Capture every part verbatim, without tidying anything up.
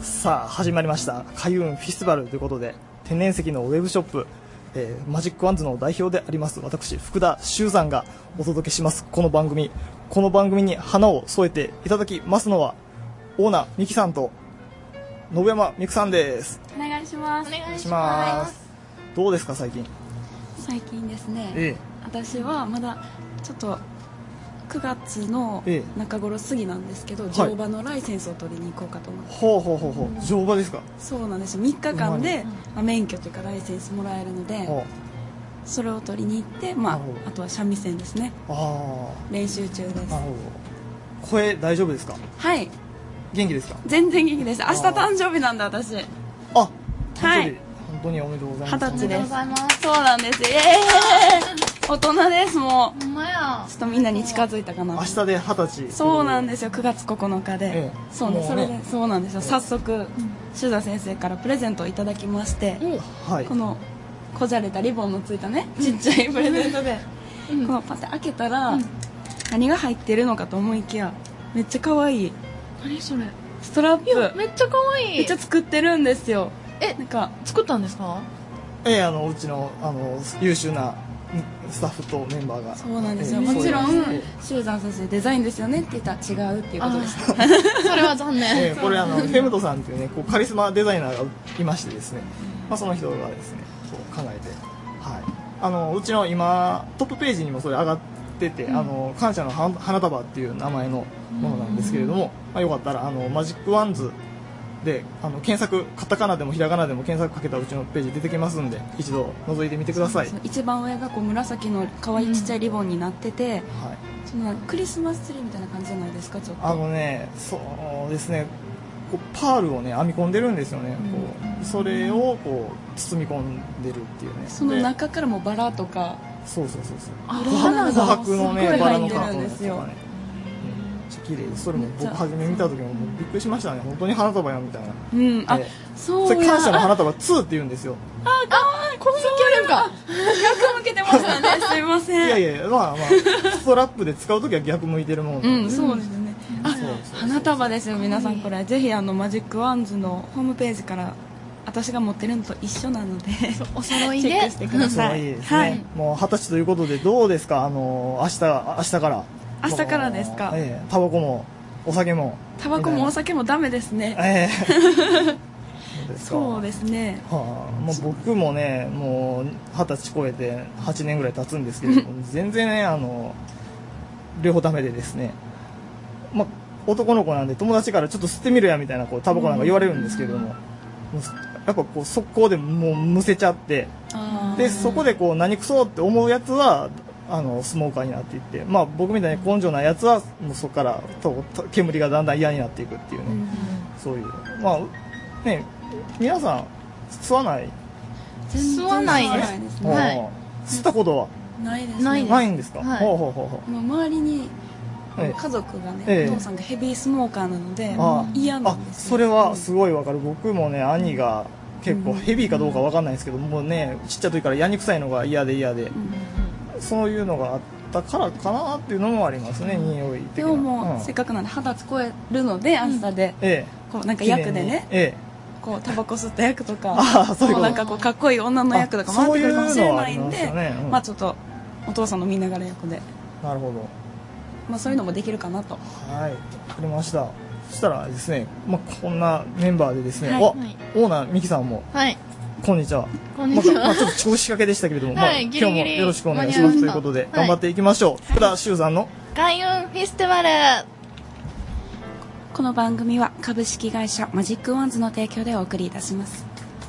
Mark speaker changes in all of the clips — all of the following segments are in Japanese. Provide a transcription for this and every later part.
Speaker 1: さあ始まりました開運フェスティバルということで、天然石のウェブショップ、えー、マジックワンズの代表であります私福田修山がお届けしますこの番組。この番組に花を添えていただきますのはオーナーミキさんと信山美久さんです。
Speaker 2: お願いします。
Speaker 3: お願いします。
Speaker 1: どうですか最近？
Speaker 2: 最近ですね、
Speaker 1: ええ、
Speaker 2: 私はまだちょっとくがつの中頃過ぎなんですけど、ええ、乗馬のライセンスを取りに行こうかと思って、はい、
Speaker 1: ほうほうほうほう、乗馬ですか？
Speaker 2: そうなんですよ。みっかかんで、まあ、免許というかライセンスもらえるので、それを取りに行って、まあ、あとは三味線ですね。あ、練習中です。なるほ
Speaker 1: ど。声大丈夫ですか？
Speaker 2: はい、元
Speaker 1: 気ですか？
Speaker 2: 全然元気です。明日誕生日なんだ私。
Speaker 1: あ、
Speaker 2: はい、
Speaker 1: 本当におめでとうございます。
Speaker 2: 二十歳です。
Speaker 3: おめでとうございます。
Speaker 2: そうなんです。イエーイ大人ですもう。
Speaker 3: ほんまや。
Speaker 2: ちょっとみんなに近づいたかな。
Speaker 1: 明日で二十歳。
Speaker 2: そうなんですよ。くがつここのかで、ええ、そうね、それでそうなんですよ。早速修田先生からプレゼントをいただきまして、うん、このこじゃれたリボンのついたね、ちっちゃいプレゼントで、うん、このパテ開けたら、うん、何が入ってるのかと思いきや、めっちゃ可愛い。
Speaker 3: 何それ？
Speaker 2: ストラップ。
Speaker 3: めっちゃ可愛い。
Speaker 2: めっちゃ作ってるんですよ。
Speaker 3: え、なんか作ったんですか？
Speaker 1: ええ、あのうちのあの優秀なスタッフとメンバーが。
Speaker 2: そうなんですよ、えー、もちろん修山先生デザインですよねって言ったら違うっていうことでした。
Speaker 3: それは残念。
Speaker 1: えー、これあのフェムトさんっていうね、こうカリスマデザイナーがいましてですね、まあ、その人がですねそう考えて、はい、あのうちの今トップページにもそれ上がってて、うん、あの感謝の花束っていう名前のものなんですけれども、まあ、よかったらあのマジックワンズであの検索、カタカナでもひらがなでも検索かけたうちのページ出てきますんで、一度覗いてみてください。
Speaker 2: 一番上がこう紫の可愛いちっちゃいリボンになってて、うん、はい、そのクリスマスツリーみたいな感じじゃないですか？ちょっとあ
Speaker 1: のね、そうですね、こうパールをね編み込んでるんですよね、うん、こうそれをこう包み込んでるっていうね。
Speaker 2: その中からもバラとか、
Speaker 1: そうそうそうそう、
Speaker 2: 花が
Speaker 1: 琥珀のねバラの
Speaker 2: 入ってるんですよ。
Speaker 1: 綺麗です。それも僕初め見た時ももうびっくりしましたね。本当に花束やみたいな。
Speaker 2: うん、あ、そうや。
Speaker 1: それ感謝の花束ツーって言うんですよ。
Speaker 2: あ、あ、この向けるか。逆向けてましたね。すいません。
Speaker 1: いやいや、まあまあストラップで使う時は逆向いてるもん。
Speaker 2: うん、そうですね。あ、花束ですよ皆さん。これぜひあのマジックワンズのホームページから私が持ってるのと一緒なので
Speaker 3: お揃いで
Speaker 2: チェックしてください。
Speaker 1: いいですね。はい、もう二十歳ということでどうですか？あの明日明日から。
Speaker 2: 明日からですか？
Speaker 1: ええ、タバコもお酒も
Speaker 2: タバコもお酒もダメですね。
Speaker 1: え
Speaker 2: えそうですね。
Speaker 1: はあ、もう僕もねもう二十歳超えてはちねんぐらい経つんですけれども全然ねあの両方ダメでですね、まあ、男の子なんで友達からちょっと吸ってみるやみたいなこうタバコなんか言われるんですけれども、うん、やっぱこう速攻でもうむせちゃって、でそこでこう何くそって思うやつはあのスモーカーになっていって、まあ、僕みたいに根性ないやつはもうそこからと煙がだんだん嫌になっていくっていうね、うん、そういうまあね皆さん吸わない？
Speaker 3: 吸わないです。はい、
Speaker 1: 吸ったことは
Speaker 2: ないです。
Speaker 1: ないんですか？
Speaker 2: はい、ほうほうほうほう。周りに家族がね、ええ、お父さんがヘビースモーカーなので嫌なんですよ。
Speaker 1: あ、それはすごいわかる。僕もね兄が結構ヘビーかどうかわかんないんですけど、もうねちっちゃい時からやにくさいのが嫌で嫌で、うん、そういうのがあったからかなっていうのもありますね、うん、匂い的な。
Speaker 2: でももう、うん、せっかくなんで二十歳超えるので明日で、うん、ええ、こうなんか役でね、ええ、こうタバコ吸った役とか、あ、そういうこと、なんかこうかっこいい女の役とか回ってくるかもしれないんで、ね、うん、まあちょっとお父さんの見ながら役で。
Speaker 1: なるほど。
Speaker 2: まあそういうのもできるかなと。
Speaker 1: はい、わかりました。そしたらですね、まあこんなメンバーでですね、はい、お、はい、オーナーミキさんも。はい。こんにちは。
Speaker 3: こんにちは。
Speaker 1: まあ、まあ、ちょっと調子かけでしたけれども、はい、まあ、今日もよろしくお願いしますということで、頑張っていきましょう。はい、福田修さんの
Speaker 3: 開運フェスティバル。
Speaker 2: この番組は株式会社マジックワンズの提供でお送りいたします。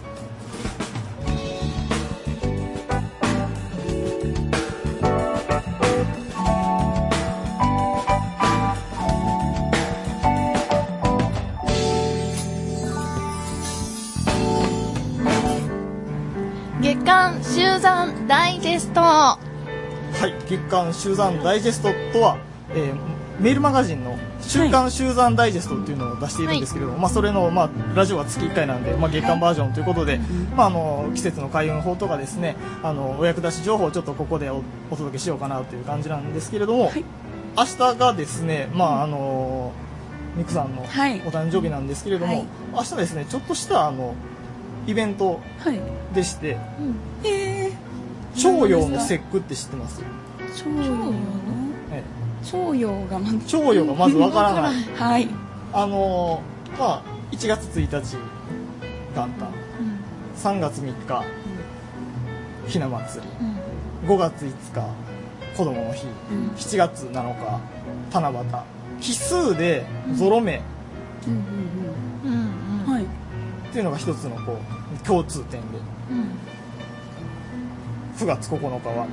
Speaker 3: 月刊集山ダイジェスト。は
Speaker 1: い、月刊集山ダイジェストとは、えー、メールマガジンの週刊集山ダイジェストっていうのを出しているんですけれども、はい、まあ、それの、まあ、ラジオは月いっかいなんで、まあ、月間バージョンということで、はい、まあ、あの季節の開運法とかですね、あのお役立ち情報をちょっとここで お, お届けしようかなという感じなんですけれども、はい、明日がですね、まああのミクさんのお誕生日なんですけれども、はい、明日ですねちょっとしたあのイベントでして、はいうん、えー、徴用の節句って知ってます？
Speaker 2: 徴用の、ええ、徴用がまず
Speaker 1: 徴用がまずわからない。
Speaker 2: はい。
Speaker 1: あのー、まあいちがつついたち元旦、うん、さんがつみっか、うん、ひな祭り、うん、ごがついつか子供の日、うん、しちがつなのか七夕、奇数でゾロ目っていうのが一つのこう共通点で、うん、くがつここのかは、はい、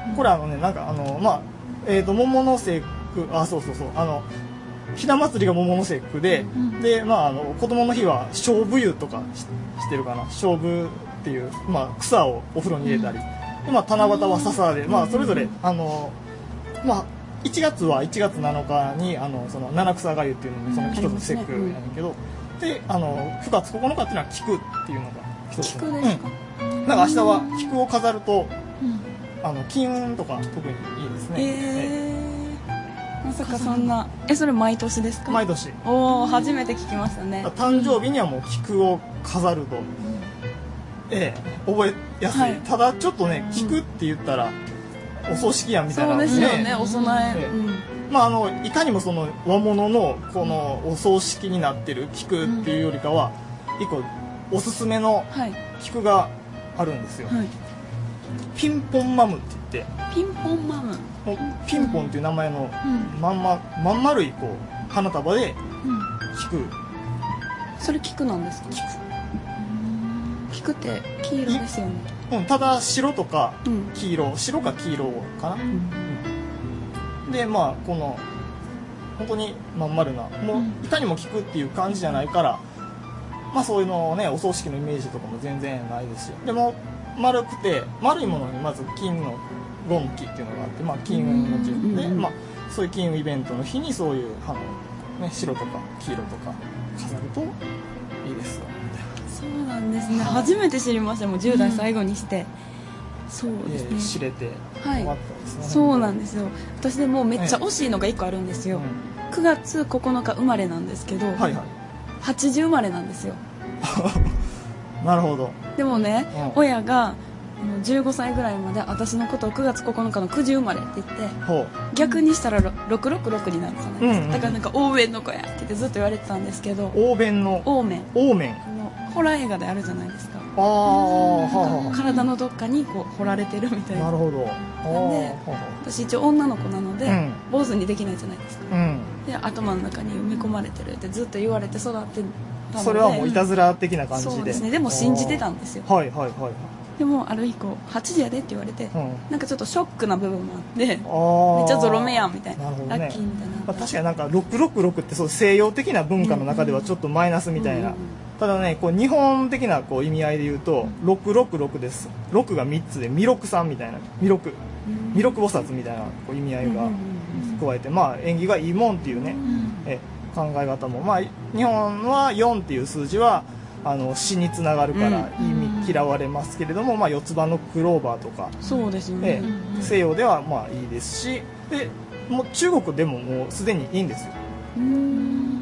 Speaker 1: これあのねなんかあのまあえっ、ー、と桃の節句、あそうそうそうあのひな祭りが桃の節句で、うん、でまああの子供の日は菖蒲湯とか し, してるかな菖蒲っていうまあ草をお風呂に入れたり、うん、でまあ七夕は笹で、うん、まあそれぞれあのまあいちがつはいちがつなのかにあのその七草がゆっていうのもその一つの節句やねんけど、うん、であのくがつここのかっていうのは菊っていうのが一つ
Speaker 2: の菊ですか、
Speaker 1: うん、なんか明日は菊を飾ると、うん、あの金運とか特にいいですね。
Speaker 2: えーまさかそんなえそれ毎年ですか？
Speaker 1: 毎年。
Speaker 2: おお初めて聞きましたね。
Speaker 1: 誕生日にはもう菊を飾ると、うん、ええ覚えやすい、はい、ただちょっとね菊って言ったら、うん、お葬式やんみたいな、
Speaker 2: ね、そうですよねお供え、ええうん
Speaker 1: まあ、あのいかにもその和物のこのお葬式になってる菊っていうよりかは、うん、一個おすすめの菊があるんですよ、はい、ピンポンマムって言って
Speaker 2: ピンポンマム
Speaker 1: ピンポンっていう名前のまんま、まん丸いこう花束で菊、うん、
Speaker 2: それ菊なんですか？菊って黄色ですよね。
Speaker 1: うん、ただ白とか黄色、うん、白か黄色かな、うんうん、でまあこの本当にまん丸なもういかにも菊っていう感じじゃないからまあそういうのねお葬式のイメージとかも全然ないですしでも丸くて丸いものにまず金のゴンキっていうのがあって、まあ、金運の金で、まあ、そういう金運イベントの日にそういうあの、ね、白とか黄色とか飾るといいですよみたいな。
Speaker 2: そうなんですね、はい、初めて知りました。もうじゅう代最後にして、うん、そうですね、
Speaker 1: えー、知れて終わったですね、
Speaker 2: はい、そうなんですよ。私でもめっちゃ惜しいのがいっこあるんですよ、えー、くがつここのか生まれなんですけど、はいはい、はちじゅう生まれなんですよ
Speaker 1: なるほど。
Speaker 2: でもね、うん、親がじゅうごさいぐらいまで私のことをくがつここのかのくじ生まれって言って逆にしたらろくろくろくになるじゃないですか、うんうん、だからなんかオーベンの子やって言ってずっと言われてたんですけど
Speaker 1: オーベンの
Speaker 2: オーメン
Speaker 1: オーメン
Speaker 2: あのホラー映画であるじゃないですか。
Speaker 1: ああ
Speaker 2: 体のどっかにこう彫られてるみたいな。
Speaker 1: なるほど。
Speaker 2: なんで私一応女の子なので、うん、坊主にできないじゃないですか、うん、で頭の中に埋め込まれてるってずっと言われて育ってたので
Speaker 1: それはもういたずら的な感じで。
Speaker 2: そうですね。でも信じてたんですよ。
Speaker 1: はいはいはい。
Speaker 2: でもある日こうはちじやでって言われて、うん、なんかちょっとショックな部分もあってめっちゃゾロ目やんみたいな、ね、ラッキーみたいな、
Speaker 1: まあ、確かになんかろくろくろくってそう西洋的な文化の中ではちょっとマイナスみたいな、うんうん、ただねこう日本的なこう意味合いで言うと、うん、ろくろくろくです。ろくがみっつで弥勒さんみたいな弥勒弥勒菩薩みたいなこう意味合いが加えて、まあ縁起がいいもんっていうね、うん、え考え方も、まあ、日本はよんっていう数字はあの死につながるから意味嫌われますけれども、うん、まあ、四つ葉のクローバーとか
Speaker 2: そうですね、
Speaker 1: え西洋ではまあいいですしでもう中国でももうすでにいいんですよ。うん、うん、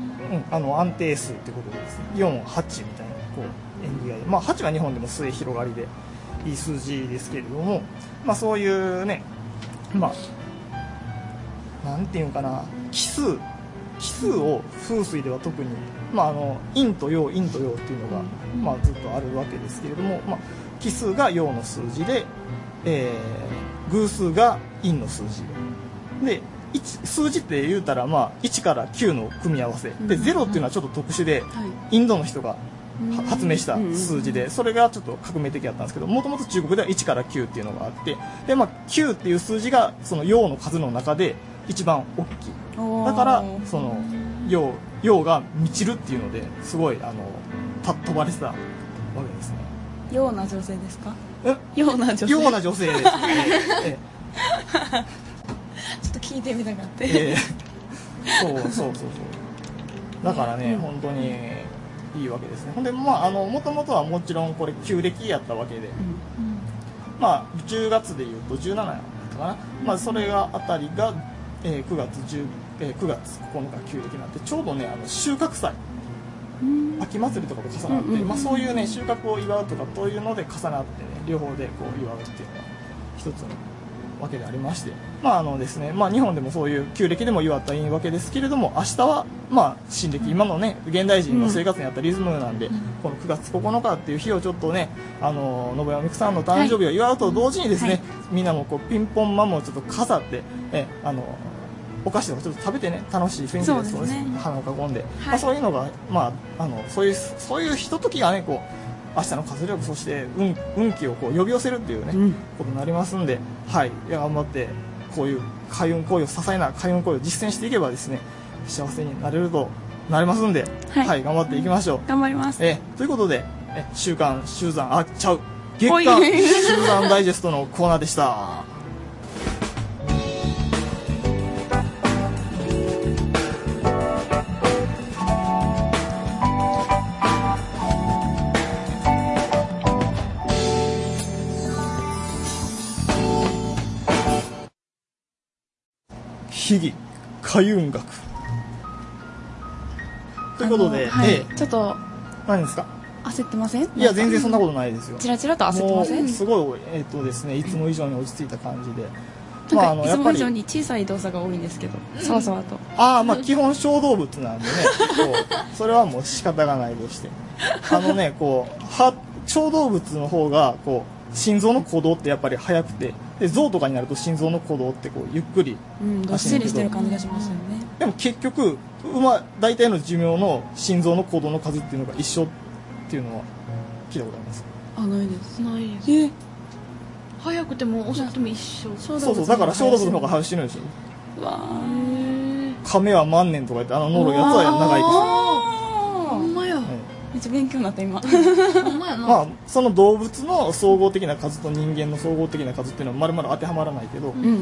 Speaker 1: あの安定数ってことでですねよん、はちみたいなこう縁起がいい、まあ、はちは日本でも末広がりでいい数字ですけれども、まあ、そういうねまあなんていうかな奇数奇数を風水では特に、まあ、あの陰と陽陰と陽っていうのが、まあ、ずっとあるわけですけれども、まあ、奇数が陽の数字で、えー、偶数が陰の数字でいち数字って言うたら、まあ、いちからきゅうの組み合わせでゼロっていうのはちょっと特殊で、インドの人が発明した数字でそれがちょっと革命的だったんですけどもともと中国ではいちからきゅうっていうのがあってで、まあ、きゅうっていう数字がその陽の数の中で一番大きいだからその陽陽が満ちるっていうのですごいあのた飛ばれてたわけですね。
Speaker 2: 陽な女性ですか？陽な女性。
Speaker 1: 陽な女性です、ねええ、
Speaker 2: ちょっと聞いてみたかった、
Speaker 1: ええ、そうそうそうそうだからね、うん、本当にいいわけですね。ほんでまああの元々はもちろんこれ旧暦やったわけで、うんうん、まあじゅうがつでいうとじゅうしちやったかな、まあ、それがあたりがえー、くがつじゅうえー、くがつここのか旧暦なんてちょうどねあの収穫祭、秋祭りとかと重なって、うんうん、まあ、そういうね収穫を祝うとかというので重なってね両方でこう祝うっていうのが一つのわけでありまして、まああのですねまあ、日本でもそういう旧暦でも祝ったらいいわけですけれども、明日はまあ新暦、今のね現代人の生活にあったリズムなんで、うん、このくがつここのかっていう日をちょっとねあの信山美久さんの誕生日を祝うと同時にですね、はい、みんなもこうピンポンマムをちょっと飾ってえあのお菓子とかちょっと食べてね楽しい雰囲気でそうですね花を囲んで、はい、まあ、そういうのが、まあ、あのそういうそういうひとときがねこう明日の活力、そして運、運気をこう呼び寄せるっていうね、うん、ことになりますんで、はい、いや頑張ってこういう開運行為を支えな開運行為を実践していけばですね幸せになれるとなりますんで、はい、はい、頑張っていきましょう。
Speaker 2: 頑張ります。
Speaker 1: えということでえ週刊集山あちゃう月刊集山ダイジェストのコーナーでした。秘技開運学ということで、
Speaker 2: はい、
Speaker 1: ええ、
Speaker 2: ちょっと
Speaker 1: 何ですか
Speaker 2: 焦ってません？
Speaker 1: いや全然そんなことないですよ。
Speaker 2: チラチラと焦ってません？
Speaker 1: すごい、えーとですね、いつも以上に落ち着いた感じで、
Speaker 2: なんか、まあ、いつも以上に小さい動作が多いんですけど、さわさわと。
Speaker 1: ああ、まあ基本小動物なんでねこうそれはもう仕方がないとして、あのねこうは小動物の方がこう心臓の鼓動ってやっぱり速くて、で象とかになると心臓の鼓動ってこうゆっくり、
Speaker 2: うん、どっしりしてる感じがしますよね。
Speaker 1: でも結局馬大体の寿命の心臓の鼓動の数っていうのが一緒っていうのは聞いたことあります？
Speaker 2: あ、ないです。
Speaker 3: ないです。
Speaker 2: え
Speaker 3: 早くても遅くても一緒。
Speaker 1: そうそうだから小動物の方が早く死ぬでしょ。
Speaker 2: わー、
Speaker 1: 亀は万年とか言ってあのノロやつは長いです。
Speaker 3: ほんまや、
Speaker 2: めっちゃ勉強になった今
Speaker 3: ほんまやな。
Speaker 1: まあその動物の総合的な数と人間の総合的な数っていうのはまるまる当てはまらないけど、
Speaker 2: うんうんうん、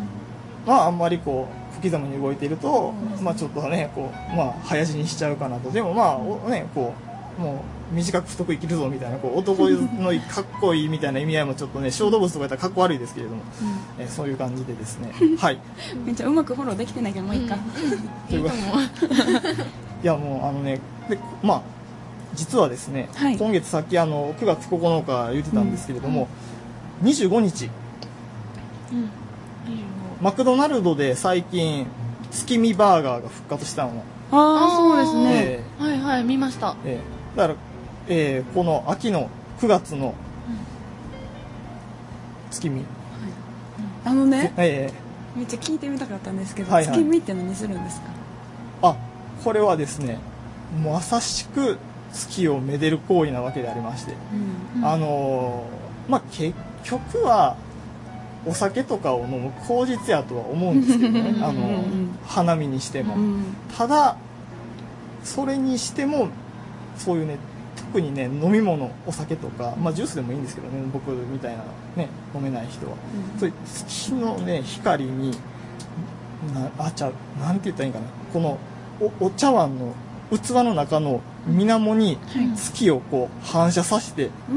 Speaker 1: まああんまりこう小刻みに動いていると、まあちょっとねこうまあ早死にしちゃうかなと。でもまあねこうもう短く太く生きるぞみたいなこう男のかっこいいみたいな意味合いもちょっとね小動物とかやったらかっこ悪いですけれども、うん、えそういう感じでですねはい
Speaker 2: めっちゃうまくフォローできてないけどもういいか、
Speaker 3: うん、いいと思う
Speaker 1: いやもうあのねでまあ実はですね、はい、今月さっきあのくがつここのか言ってたんですけれども、うん、にじゅうごにち、うん、マクドナルドで最近月見バーガーが復活したの。
Speaker 2: ああそうですね、
Speaker 3: えー、はいはい見ました、
Speaker 1: えー、だから、えー、この秋のくがつの月見、うん、
Speaker 2: あのね、
Speaker 1: え
Speaker 2: ー、めっちゃ聞いてみたかったんですけど、
Speaker 1: はいはい、
Speaker 2: 月見って何するんですか？
Speaker 1: あこれはですねまさしく月をめでる行為なわけでありまして、うん、あのー、まあ結局はお酒とかを飲む口実やとは思うんですけどねあの花見にしても、うん、ただそれにしてもそういうね特にね飲み物お酒とか、まあ、ジュースでもいいんですけどね僕みたいなね飲めない人は、うん、そういう月のね光になあちゃなんて言ったらいいかなこの お, お茶碗の器の中の水面に月をこう反射させて、うん、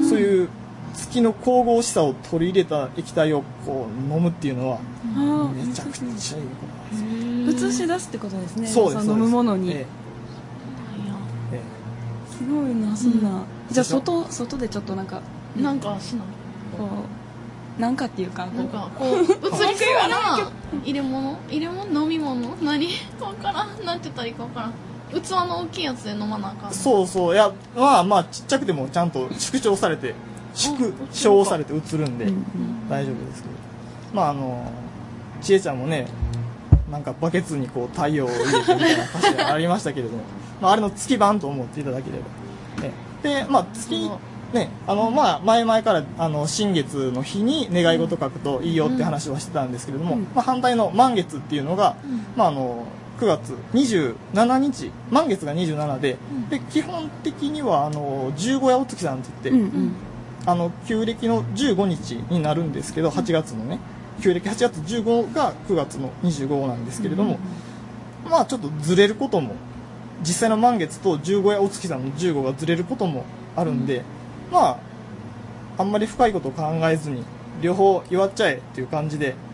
Speaker 1: そういう月の神々しさを取り入れた液体をこう飲むっていうのはめちゃくちゃいいことなん
Speaker 2: ですよ。映し出すってことですね。
Speaker 1: そうです。
Speaker 2: 飲むものに、ええ
Speaker 1: え
Speaker 2: え、すごいなそんな、うん、じゃあ外外でちょっとなんか
Speaker 3: なんかしな
Speaker 2: こうなんかっていうか
Speaker 3: なんかこう映りそうな入れ物入れ物飲み物何分からんなんて言ったらいいか分からん器の大きいやつで飲まなあかん。
Speaker 1: そうそういやまあまあちっちゃくてもちゃんと縮小されて縮小されて映るんで大丈夫ですけど、まああのちえちゃんもねなんかバケツにこう太陽を入れてみたいな歌詞がありましたけれどもまああれの月版と思っていただければ、ね、でまあ月ねあのまあ前々からあの新月の日に願い事書くといいよって話はしてたんですけれども、まあ、反対の満月っていうのが、まああのくがつにじゅうしちにち満月がにじゅうしちで、で基本的にはあの十五夜お月さんって言って、うんうん、あの旧暦のじゅうごにちになるんですけどはちがつのね旧暦はちがつじゅうごがくがつのにじゅうごなんですけれども、うん、まあちょっとずれることも実際の満月と十五夜お月さんのじゅうごがずれることもあるんで、うん、まああんまり深いことを考えずに両方祝っちゃえっていう感じで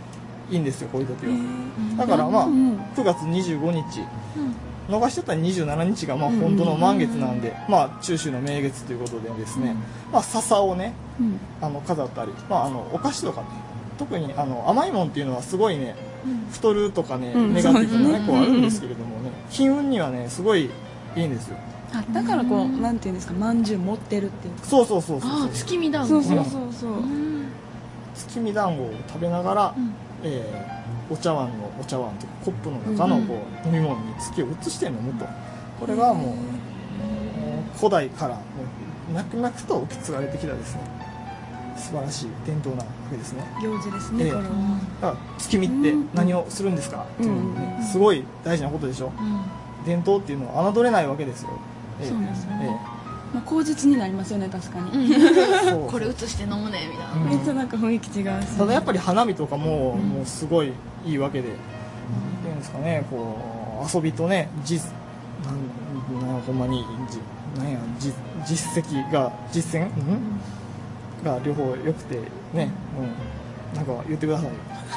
Speaker 1: いいんですよ、こういう時は。だからまあくがつにじゅうごにち、逃しちゃったらにじゅうしちにちがまあ本当の満月なんで、まあ中秋の名月ということでですね、まあ笹をね、あの飾ったり、まああのお菓子とかね、特にあの甘いもんっていうのはすごいね、太るとかね、ネガティブなねこうあるんですけれどもね、金運にはねすごいいいんですよ。
Speaker 2: あ、だからこうなんていうんですか、まんじゅう持ってるっていうか。
Speaker 1: そうそうそうそう。
Speaker 3: あ、月見団子。
Speaker 2: そうそうそうそう。
Speaker 1: 月見団子を食べながら、えー、お茶碗のお茶碗とかコップの中のこう飲み物に月を移して飲むと、これがもう古代からもう脈々と受け継がれてきたですね、素晴らしい伝統なわけですね。
Speaker 2: 行事ですね、えー、これは。
Speaker 1: だから月見って何をするんですかっていうのね、すごい大事なことでしょ。伝統っていうのは侮れないわけですよ。
Speaker 2: えー、そうですよね。えーまあ、口実になりますよね、確かに。
Speaker 3: これ移して飲むねみたいな、
Speaker 2: めっちゃなんか雰囲気違うし、
Speaker 1: ただやっぱり花火とかも、うん、もうすごいいいわけで、なんていうんですかね、こう遊びとね、実なんなんほんまにじなんやじ実績が実践、うん、が両方良くてね、うん、なんか言ってくださいよ。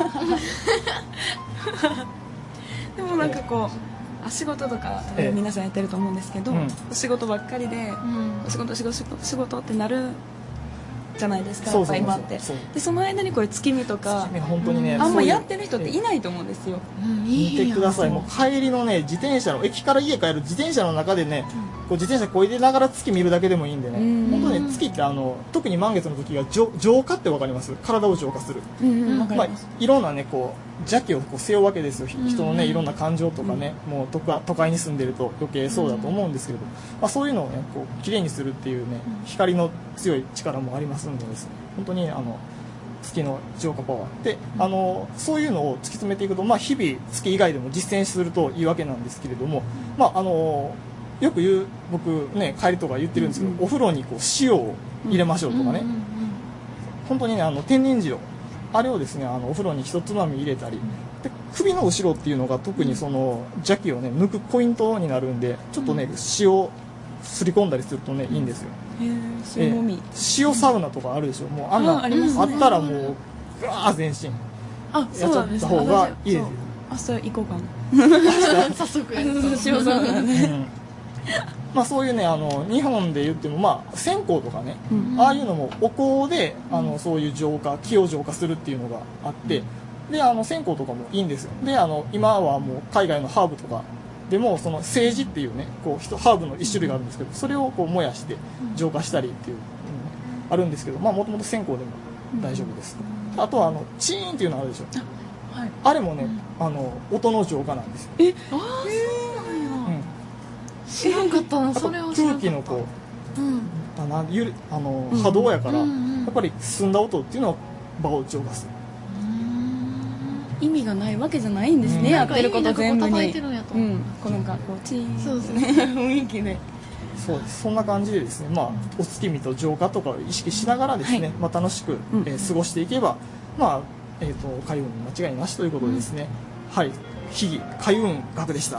Speaker 2: でもなんかこう、お仕事とか多分皆さんやってると思うんですけど、ええ、お仕事ばっかりで、うん、お仕事仕事仕事ってなるじゃないですか、やっぱ今って。でその間にこれ月見とか
Speaker 1: 本当にね、
Speaker 2: あんまやってる人っていないと思うんですよ。
Speaker 1: 見てください、もう帰りのね自転車の駅から家帰る自転車の中でね、うん、こう自転車こいでながら月見るだけでもいいんでね、本当に月ってあの特に満月の時が浄化ってわかります？体を浄化する。まあいろんなねこう邪気をこう背負うわけですよ、人のねいろんな感情とかね、うん、もう都都会に住んでると余計そうだと思うんですけれど、まあ、そういうのをねこうきれいにするっていうね光の強い力もありますんでですね、本当にあの月の浄化パワーで、あのそういうのを突き詰めていくと、まあ、日々月以外でも実践するといいわけなんですけれども、まあ、あのよく言う僕ね帰りとか言ってるんですけど、うん、お風呂にこう塩を入れましょうとかね、うんうんうんうん、本当にねあの天然塩あれをですねあのお風呂に一つまみ入れたりで、首の後ろっていうのが特にその邪気をね抜くポイントになるんで、ちょっとね塩をすり込んだりするとねいいんですよ。
Speaker 2: へー、塩もみ、
Speaker 1: 塩サウナとかあるでしょ、もうあんな あ, あ, ね、あったらもうぐわー全身
Speaker 2: あやっちゃった方がいいですよ。明日行こうかな早速塩サウナね、うん
Speaker 1: まあ、そういうねあの日本で言っても、まあ、線香とかね、うん、ああいうのもお香であのそういう浄化気を浄化するっていうのがあって、であの線香とかもいいんですよ。であの今はもう海外のハーブとかでもその青磁っていうねこうハーブの一種類があるんですけど、それをこう燃やして浄化したりっていう、うん、あるんですけど、まあもともと線香でも大丈夫です。うん、あとはあのチーンっていうのあるでしょ、はい、あれもね、うん、あの音の浄化なんですよ。
Speaker 3: えああそうなんや、うん知らんかったな、それを知らんかった。空気のこ
Speaker 1: う、うん、あのゆるあの波動やから、うんうんうん、やっぱり澄んだ音っていうのは場を浄化する。
Speaker 2: 意味がないわけじゃないんですね、うん、やってること全部に。
Speaker 3: 叩いてるんやと、
Speaker 2: うん、このかこうチーン
Speaker 3: そうですね
Speaker 2: 雰囲気で。
Speaker 1: そうです。そんな感じでですね、まあお月見と浄化とかを意識しながらですね、はい、まあ楽しく、えー、過ごしていけば、まあえっ、ー、と開運に間違いなしということでですね、うん、はい、秘技開運学でした。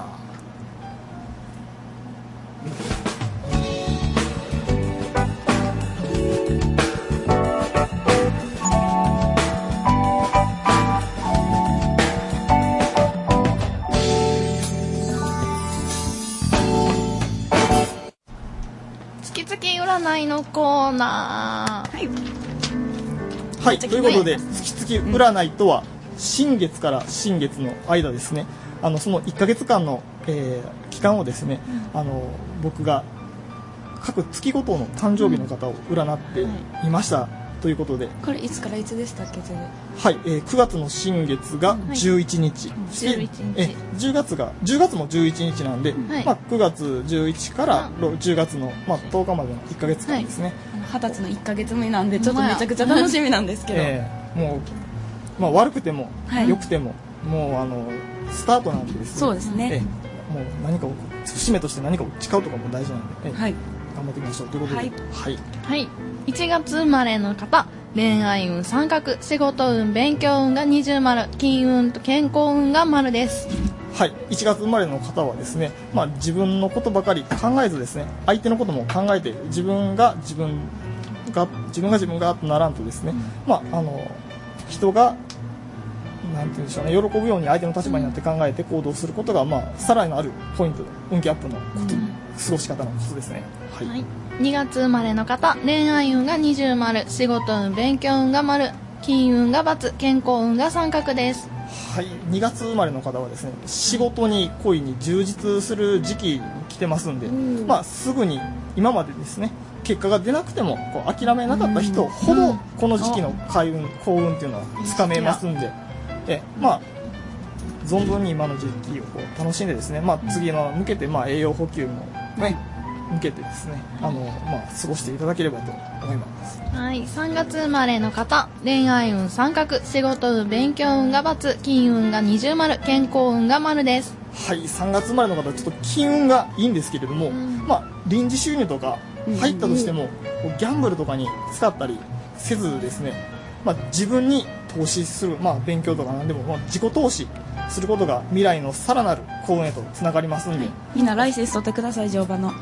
Speaker 3: 占いのコーナー、はい、
Speaker 1: はい、ということで月々占いとは、うん、新月から新月の間ですね、あのそのいっかげつかんの、えー、期間をですね、うん、あの僕が各月ごとの誕生日の方を占っていました、うんはい、ということで、
Speaker 2: これいつからいつでしたっけ？
Speaker 1: はい、えー、くがつの新月がじゅういちにち、はい、
Speaker 3: じゅういちにち、
Speaker 1: えじゅうがつがじゅうがつもじゅういちにちなんで、はい、まあ、くがつじゅういちからじゅうがつの、まあ、とおかまでのいっかげつかんですね。
Speaker 2: はたちのいっかげつめなんでちょっとめちゃくちゃ楽しみなんですけど、
Speaker 1: えー、もう、まあ、悪くても、はい、良くてももうあのスタートなんでですね、
Speaker 2: そうですね、
Speaker 1: えー、もう何かを節目として何かを誓うとかも大事なんで、えーはい、頑張っていきましょうということで、はい
Speaker 3: はいはい、いちがつ生まれの方、恋愛運三角、仕事運勉強運が二重丸、金運と健康運が丸です。
Speaker 1: はい、いちがつ生まれの方はですね、まあ、自分のことばかり考えずですね、相手のことも考えて自分が自分が自分が自分がとならんとですね、うん、まああの人がなんていうんでしょうね、喜ぶように相手の立場になって考えて行動することが、まあ、さらなるポイント、運気アップのこと、うん、過ごし方のことですね。はい。はい、
Speaker 3: にがつ生まれの方、恋愛運が二重丸、仕事運、勉強運が丸、金運が×、健康運が三角です。
Speaker 1: はい、にがつ生まれの方はですね、仕事に恋に充実する時期に来てますんで、うん、まあ、すぐに今までですね結果が出なくてもこう諦めなかった人ほどこの時期の開運幸運っていうのはつかめますんで、えまあ存分に今の時期をこう楽しんでですね、まあ、次の向けてまあ栄養補給もね向けてですねあの、まあ、過ごしていただければと思います。
Speaker 3: はい、さんがつ生まれの方、恋愛運三角、仕事運、勉強運が×、金運が二重丸、健康運が丸です。
Speaker 1: はい、さんがつ生まれの方はちょっと金運がいいんですけれども、うん、まあ、臨時収入とか入ったとしても、うんうん、ギャンブルとかに使ったりせずですね、まあ、自分に投資する、まあ、勉強とか何でも、まあ、自己投資することが未来のさらなる幸運へとつながりますんで、
Speaker 2: みんなライセンス取ってください、乗馬の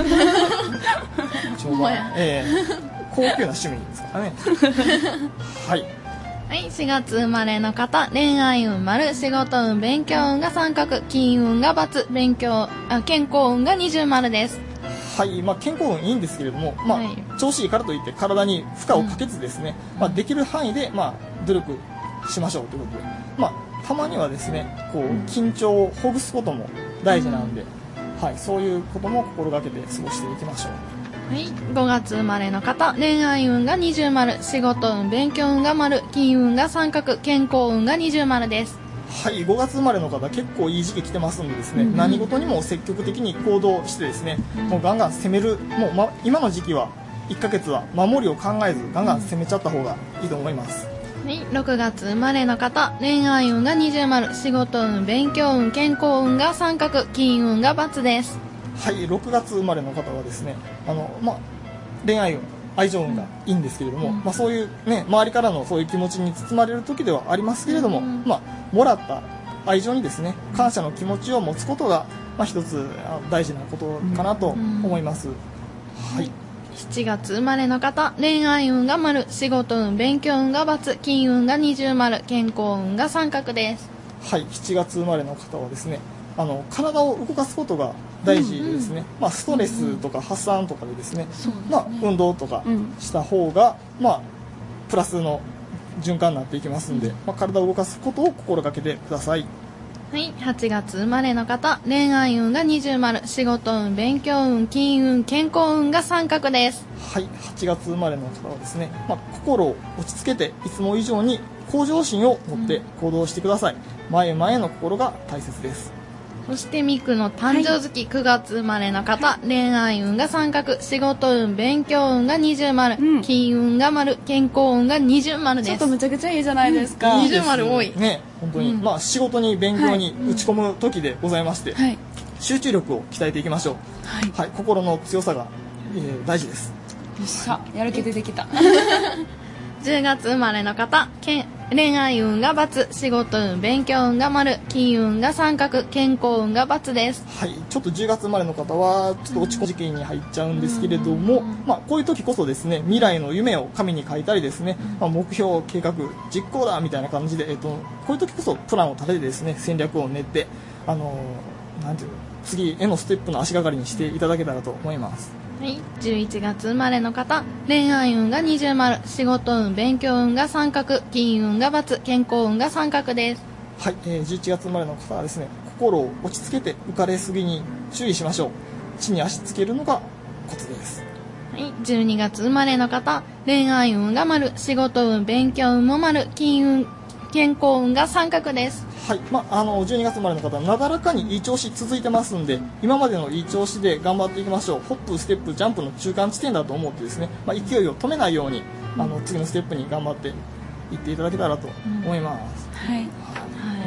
Speaker 1: 乗馬、えー、高級な趣味ですからねはい
Speaker 3: はい、しがつ生まれの方、恋愛運丸、仕事運、勉強運が三角、金運が×、勉強あ健康運が二重丸です。
Speaker 1: はい、まあ、健康運いいんですけれども、まあ、はい、調子いいからといって体に負荷をかけずですね、うん、まあ、できる範囲で、まあ、努力しましょうということで、まあ、たまにはですねこう緊張をほぐすことも大事なんで、うん、はい、そういうことも心がけて過ごしていきましょう。
Speaker 3: はい、ごがつ生まれの方、恋愛運が二重丸、仕事運、勉強運が丸、金運が三角、健康運が二重丸です。
Speaker 1: はい、ごがつ生まれの方結構いい時期来てますんでですね、うん、何事にも積極的に行動してですね、うん、もうガンガン攻める、もう、ま、今の時期はいっかげつは守りを考えずガンガン攻めちゃった方がいいと思います。
Speaker 3: はい、ろくがつ生まれの方、恋愛運が二重丸、仕事運、勉強運、健康運が三角、金運が×です。
Speaker 1: はい、ろくがつ生まれの方はですねあの、まあ、恋愛運愛情運がいいんですけれども、うん、まあ、そういう、ね、周りからのそういう気持ちに包まれる時ではありますけれども、うん、まあ、もらった愛情にですね感謝の気持ちを持つことが、まあ、一つ大事なことかなと思います。うん、はい、
Speaker 3: しちがつ生まれの方、恋愛運が丸、仕事運、勉強運が×、金運が二重丸、健康運が三角です。
Speaker 1: はい、しちがつ生まれの方はですねあの体を動かすことが大事でですね、うんうん、まあ、ストレスとか発散とかでですね、うんうん、まあ、運動とかした方が、うん、まあ、プラスの循環になっていきますんで、まあ、体を動かすことを心がけてください。
Speaker 3: はい、はちがつ生まれの方、恋愛運が二重丸、仕事運、勉強運、金運、健康運が三角です。
Speaker 1: はい、はちがつ生まれの方はですね、まあ、心を落ち着けていつも以上に向上心を持って行動してください。うん、前々の心が大切です。
Speaker 3: そしてミクの誕生月、はい、くがつ生まれの方、恋愛運が三角、仕事運、勉強運が二重丸、うん、金運が丸、健康運が二重丸です。
Speaker 2: ちょっとむちゃくちゃいいじゃないですか。
Speaker 3: 二重丸多い
Speaker 1: ね、本当に、うん、まあ、仕事に勉強に打ち込む時でございまして、はい、集中力を鍛えていきましょう。はい、はい、心の強さが、えー、大事です。
Speaker 2: よっしゃ、やる気出てきた。
Speaker 3: じゅうがつ生まれの方、恋愛運が×、仕事運、勉強運が丸、金運が三角、健康運が×です。
Speaker 1: はい、ちょっとじゅうがつ生まれの方はちょっと落ち込む時期に入っちゃうんですけれども、まあ、こういう時こそですね未来の夢を紙に書いたりですね、まあ、目標計画実行だみたいな感じで、えっと、こういう時こそプランを立ててですね戦略を練ってあのなんていうの次へのステップの足がかりにしていただけたらと思います。
Speaker 3: はい、じゅういちがつ生まれの方、恋愛運が二重丸、仕事運、勉強運が三角、金運が×、健康運が三角です。
Speaker 1: はい、えー、じゅういちがつ生まれの方はですね心を落ち着けて浮かれすぎに注意しましょう。地に足つけるのがコツです。
Speaker 3: はい、じゅうにがつ生まれの方、恋愛運が丸、仕事運、勉強運も丸、金運、健康運が三角です。
Speaker 1: はい、まあ、あのじゅうにがつ生まれの方はなだらかにいい調子続いてますんで今までのいい調子で頑張っていきましょう。ホップステップジャンプの中間地点だと思ってですね、まあ、勢いを止めないように、うん、あの次のステップに頑張っていっていただけたらと思います。うん、はい、はい、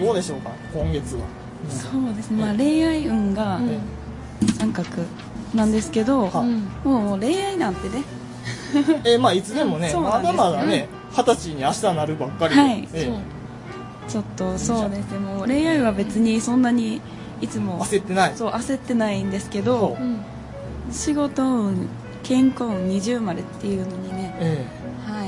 Speaker 1: どうでしょうか今月は。
Speaker 2: そうですね、まあ、恋愛運が三角なんですけど、うん、もう恋愛なんてね
Speaker 1: えー、まあいつでもねまだまだね二十歳に明日なるばっかりで、はい、えー
Speaker 2: ちょっとそうですね、もう恋愛は別にそんなにいつも
Speaker 1: 焦ってない
Speaker 2: そう焦ってないんですけど、うん、仕事運、健康運、二重丸っていうのにね、ええ、はい、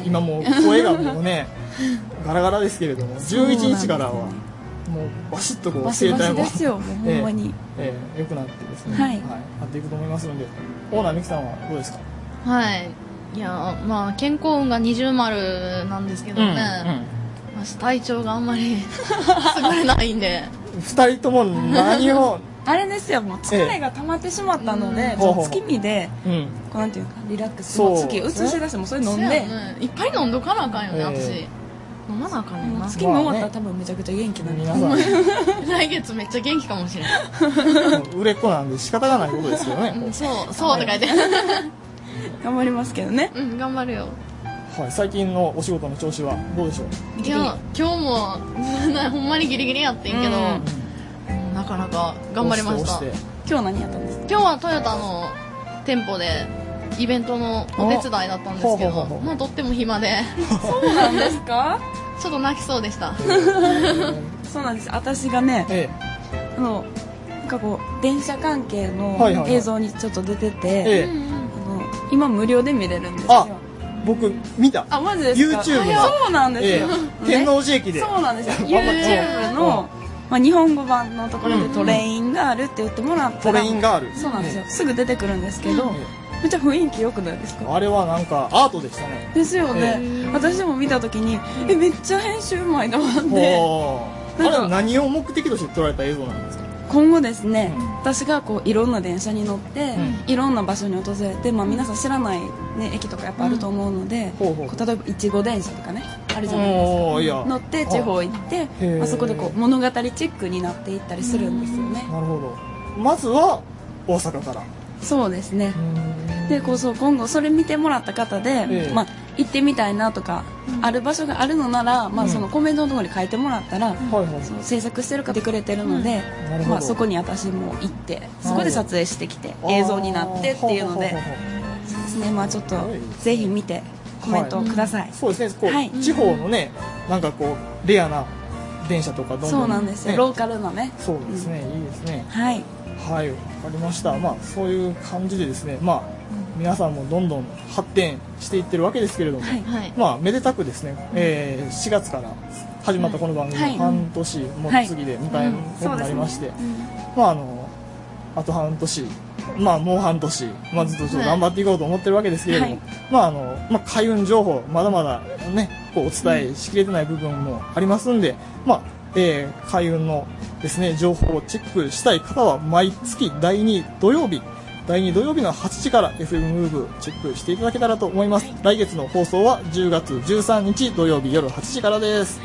Speaker 1: 今もう声がもうねガラガラですけれども、じゅういちにちからはもうバシッとこう声帯も
Speaker 2: ですよ、もうほんまに、
Speaker 1: えーえー、良くなってですね、
Speaker 2: はい、
Speaker 1: はい、なっていくと思いますので、オーナーミキさんはどうですか？
Speaker 3: はい、いやまあ健康運が二重丸なんですけどね、うんうん、私体調があんまり優れないんで
Speaker 1: 二人とも何を
Speaker 2: あれですよ、もう疲れが溜まってしまったので、ええ、月見で、うん、こうなんていうかリラックス、月映し出してもそれ飲んで、
Speaker 3: ね、いっぱい飲んどかなあかんよね、えー、私飲まなあかんねんな。
Speaker 2: 月見終わったら多分めちゃくちゃ元気な
Speaker 1: 皆さん
Speaker 3: 来月めっちゃ元気かもしれない
Speaker 1: 売れっ子なんで仕方がないことですけどね、
Speaker 3: うん、そうそうとか言って
Speaker 2: 頑張りますけどね。
Speaker 3: うん、頑張るよ。
Speaker 1: はい、最近のお仕事の調子はどうでしょう？
Speaker 3: いや今日もほんまにギリギリやってんけど、うんなかなか頑張りました。
Speaker 2: 今日何やったんですか？
Speaker 3: 今日はトヨタの店舗でイベントのお手伝いだったんですけど、まあとっても暇で
Speaker 2: そうなんですか？
Speaker 3: ちょっと泣きそうでした
Speaker 2: そうなんです。私がね、ええ、あのなんかこう電車関係の映像にちょっと出てて、ええ、あの今無料で見れるんですよ。
Speaker 1: 僕見た。
Speaker 2: あ、マジですか？
Speaker 1: YouTube の
Speaker 2: そうなんですよ、
Speaker 1: ええ、天王寺駅で、
Speaker 2: そうなんですよ YouTube のまあ、日本語版のところでトレインガールって言ってもらったら、
Speaker 1: トレインガール
Speaker 2: そうなんですよ、すぐ出てくるんですけど、めっちゃ雰囲気良くないですか？
Speaker 1: あれはなんかアートでしたね。
Speaker 2: ですよね、えー、私も見た時にえめっちゃ編集うまいと思って。
Speaker 1: あれは何を目的として撮られた映像なんですか？
Speaker 2: 今後ですね、うん、私がこういろんな電車に乗って、うん、いろんな場所に訪れて、まあ、皆さん知らない、ね、駅とかやっぱあると思うので、うん、こう例えばいちご電車とかねあるじゃないですか、乗って地方行って、まあ、そこでこう物語チックになっていったりするんですよね。
Speaker 1: なるほど。まずは大阪から。
Speaker 2: そうですね。でこうそう今後それ見てもらった方で、えーまあ、行ってみたいなとか、うん、ある場所があるのなら、まあ、そのコメントのところに書いてもらったら、うん、その制作してる方来てくれてるので、うんまあ、そこに私も行ってそこで撮影してきて映像になってっていうので、そうですね、まあ、ちょっとぜひ見てコメントをください。はい、
Speaker 1: そうですね、こう、はい、地方のねなんかこうレアな電車とかどんどん、ね、
Speaker 2: そうなんですよ、ローカルなね。
Speaker 1: そうですね、うん、いいですね。
Speaker 2: はい
Speaker 1: はい、わかりました。まあそういう感じでですね、まあ皆さんもどんどん発展していってるわけですけれども、はい、まあめでたくですね、えー、しがつから始まったこの番組も半年も次で迎えることになりまして、まああのあと半年、まあもう半年、まあずっとちょっと頑張っていこうと思ってるわけですけれども、はい、まああのまあ開運情報まだまだねこうお伝えしきれてない部分もありますんで、まあ、えー、開運のですね情報をチェックしたい方は毎月だいに土曜日だいに土曜日のはちじから エフエム ムーブチェックしていただけたらと思います。来月の放送はじゅうがつじゅうさんにち土曜日夜はちじからです。はい、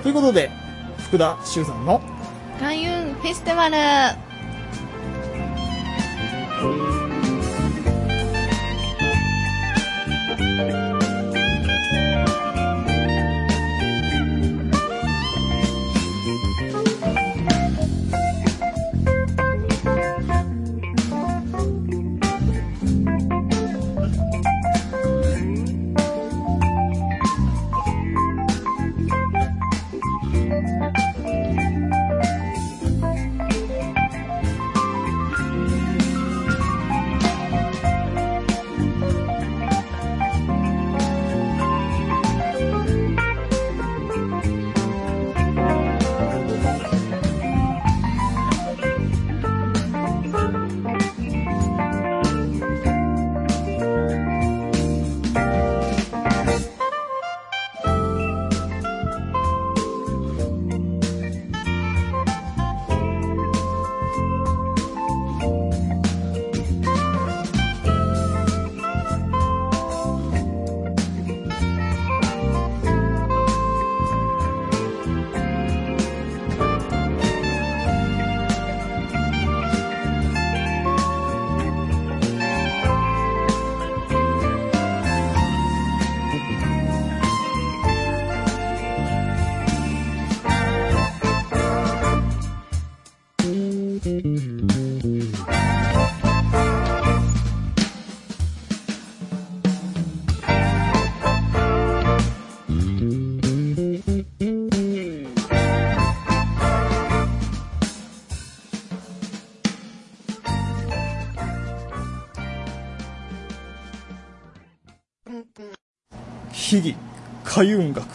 Speaker 1: ということで福田修さんの
Speaker 3: 開運フェスティバル。
Speaker 1: 秘技開運学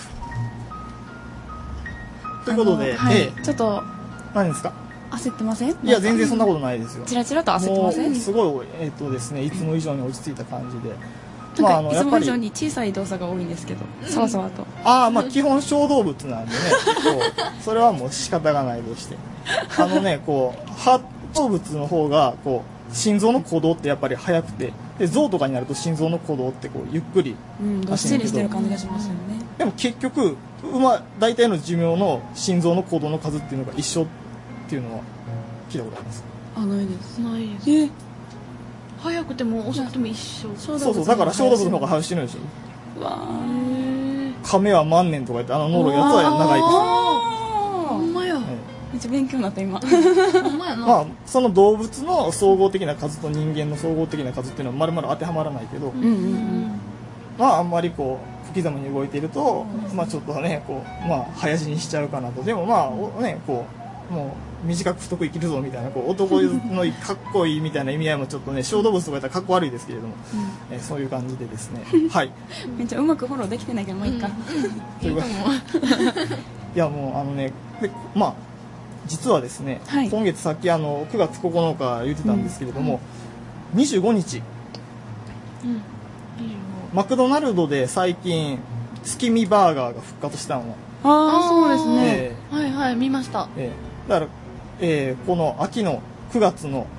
Speaker 1: ということで、
Speaker 2: はい
Speaker 1: ええ、
Speaker 2: ちょっと
Speaker 1: 何ですか？
Speaker 2: 焦ってません？
Speaker 1: いや全然そんなことないですよ。
Speaker 2: チラチラと焦ってません？
Speaker 1: すごい、えーとですね、いつも以上に落ち着いた感じで、
Speaker 2: なんか、
Speaker 1: あ、あの
Speaker 2: いつも以上に小さい動作が多いんですけど、さわさわと。
Speaker 1: ああ、まあ基本小動物なんでねそうそれはもう仕方がないとして、あのねこう発動物の方がこう心臓の鼓動ってやっぱり速くて、で象とかになると心臓の鼓動ってこうゆっくり
Speaker 2: うんどっしりしてる感じがしますよね。
Speaker 1: でも結局馬大体の寿命の心臓の鼓動の数っていうのが一緒っていうのは聞いたことあります？
Speaker 2: あ、ないです。
Speaker 3: ないです。
Speaker 2: え
Speaker 3: 早くても遅くても一緒。
Speaker 1: そうそう、だから小動物の方が早く死ぬでしょ。
Speaker 2: うわ
Speaker 1: 亀は万年とか言ってあのノロやつは長いです。
Speaker 2: あ
Speaker 3: ほんまや。
Speaker 2: めっちゃ勉強になった今。
Speaker 3: ほんまやな。
Speaker 1: まあその動物の総合的な数と人間の総合的な数っていうのはまるまる当てはまらないけど、
Speaker 2: うんうんうん
Speaker 1: まああんまりこう小刻みに動いていると、まあちょっとねこうまあ早死にしちゃうかなと。でもまあおねこうもう短く太く生きるぞみたいなこう男のかっこいいみたいな意味合いもちょっとね小動物とかやったらかっこ悪いですけれども、えーそういう感じでですねはい
Speaker 2: めっちゃうまくフォローできてないけどもういいか。
Speaker 1: というかいやもうあのねでまあ実はですね、
Speaker 2: はい
Speaker 1: 今月さっきあのくがつここのか言ってたんですけれども、にじゅうごにち
Speaker 3: うん。
Speaker 1: マクドナルドで最近月見バーガーが復活したのは、
Speaker 2: ああ、そうですね。
Speaker 1: え
Speaker 3: はいはい、見ました。
Speaker 1: ーえーだから、えーこの秋のくがつの